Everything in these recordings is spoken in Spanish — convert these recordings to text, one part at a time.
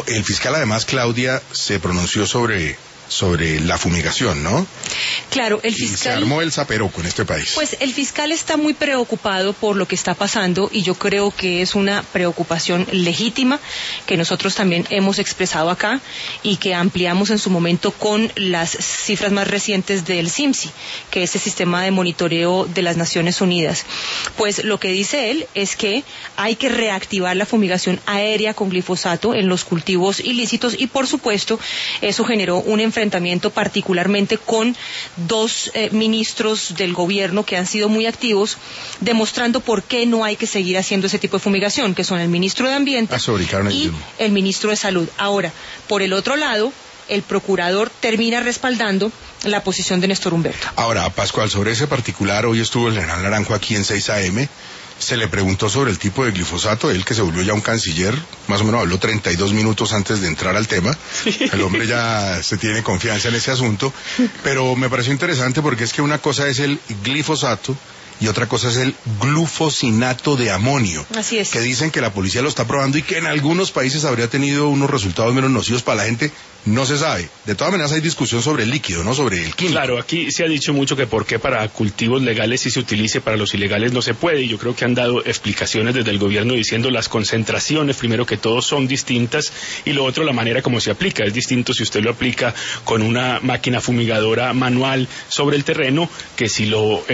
El fiscal, además, Claudia, se pronunció sobre la fumigación, ¿no? Claro, el Y fiscal... se armó el zaperoco en este país. Pues el fiscal está muy preocupado por lo que está pasando y yo creo que es una preocupación legítima que nosotros también hemos expresado acá y que ampliamos en su momento con las cifras más recientes del CIMSI, que es el sistema de monitoreo de las Naciones Unidas. Pues lo que dice él es que hay que reactivar la fumigación aérea con glifosato en los cultivos ilícitos y por supuesto eso generó un enfrentamiento particularmente con dos ministros del gobierno que han sido muy activos, demostrando por qué no hay que seguir haciendo ese tipo de fumigación, que son el ministro de Ambiente y el ministro de Salud. Ahora, por el otro lado, el procurador termina respaldando la posición de Néstor Humberto. Ahora, Pascual, sobre ese particular, hoy estuvo el general Naranjo aquí en 6 AM, se le preguntó sobre el tipo de glifosato, él que se volvió ya un canciller, más o menos habló 32 minutos antes de entrar al tema, el hombre ya se tiene confianza en ese asunto, pero me pareció interesante porque es que una cosa es el glifosato y otra cosa es el glufosinato de amonio. Así es. Que dicen que la policía lo está probando y que en algunos países habría tenido unos resultados menos nocivos para la gente. No se sabe. De todas maneras hay discusión sobre el líquido, no sobre el químico. Claro, aquí se ha dicho mucho que por qué para cultivos legales sí se utilice, para los ilegales no se puede, y yo creo que han dado explicaciones desde el gobierno diciendo las concentraciones, primero que todo, son distintas, y lo otro, la manera como se aplica. Es distinto si usted lo aplica con una máquina fumigadora manual sobre el terreno, que si lo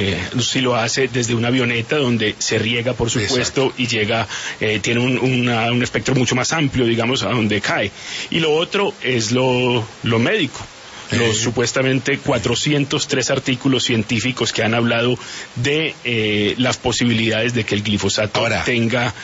hace desde una avioneta donde se riega, por supuesto. Exacto. Y llega, tiene un espectro mucho más amplio, digamos, a donde cae. Y lo otro es lo médico. Los supuestamente 403 artículos científicos que han hablado de las posibilidades de que el glifosato tenga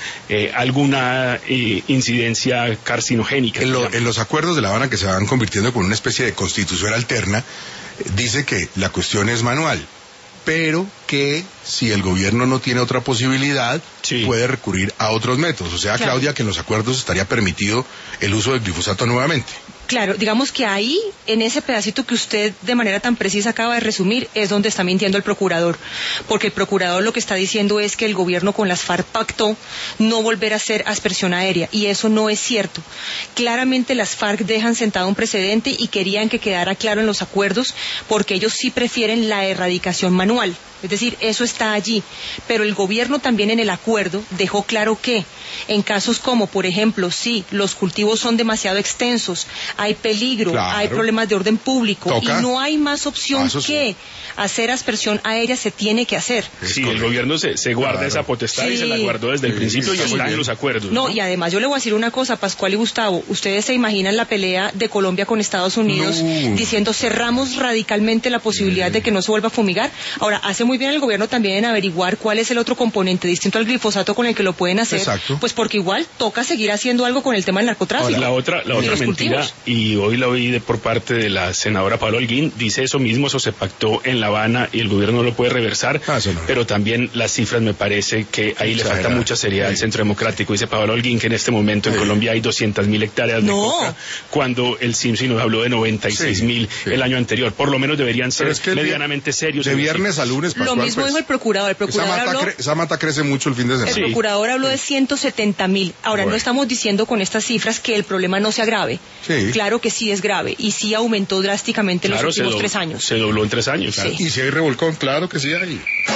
alguna incidencia carcinogénica. En los acuerdos de La Habana, que se van convirtiendo con una especie de constitución alterna, dice que la cuestión es manual, pero que si el gobierno no tiene otra posibilidad, puede recurrir a otros métodos. O sea, claro, Claudia, que en los acuerdos estaría permitido el uso del glifosato nuevamente. Claro, digamos que ahí, en ese pedacito que usted de manera tan precisa acaba de resumir, es donde está mintiendo el procurador. Porque el procurador lo que está diciendo es que el gobierno con las FARC pactó no volver a hacer aspersión aérea, y eso no es cierto. Claramente las FARC dejan sentado un precedente y querían que quedara claro en los acuerdos, porque ellos sí prefieren la erradicación manual. Es decir, eso está allí, pero el gobierno también en el acuerdo dejó claro que en casos como, por ejemplo, si los cultivos son demasiado extensos, hay peligro, claro, hay problemas de orden público y no hay más opción que hacer aspersión aérea, se tiene que hacer. Sí, el gobierno se guarda esa potestad y se la guardó desde el principio y está en los acuerdos. No, y además yo le voy a decir una cosa, Pascual y Gustavo, ustedes se imaginan la pelea de Colombia con Estados Unidos diciendo cerramos radicalmente la posibilidad de que no se vuelva a fumigar. Ahora, hace muy bien el gobierno también en averiguar cuál es el otro componente distinto al glifosato con el que lo pueden hacer. Exacto. Pues porque igual toca seguir haciendo algo con el tema del narcotráfico. La otra mentira, cultivos. Y hoy la oí por parte de la senadora Paola Holguín, dice eso mismo, eso se pactó en La Habana y el gobierno no lo puede reversar, pero también las cifras me parece que ahí le falta mucha seriedad al Centro Democrático. Dice Paola Holguín que en este momento en Colombia hay 200.000 hectáreas de coca, cuando el CIMSI nos habló de 96.000 el año anterior. Por lo menos deberían ser medianamente serios. De viernes a lunes, Pascual, lo mismo dijo el procurador. Esa mata crece mucho el fin de semana. El procurador habló de 170.000. Ahora, no estamos diciendo con estas cifras que el problema no sea grave. Claro que sí es grave y sí aumentó drásticamente en los últimos 3 años. Se dobló en 3 años. Y si hay revolcón, claro que sí hay.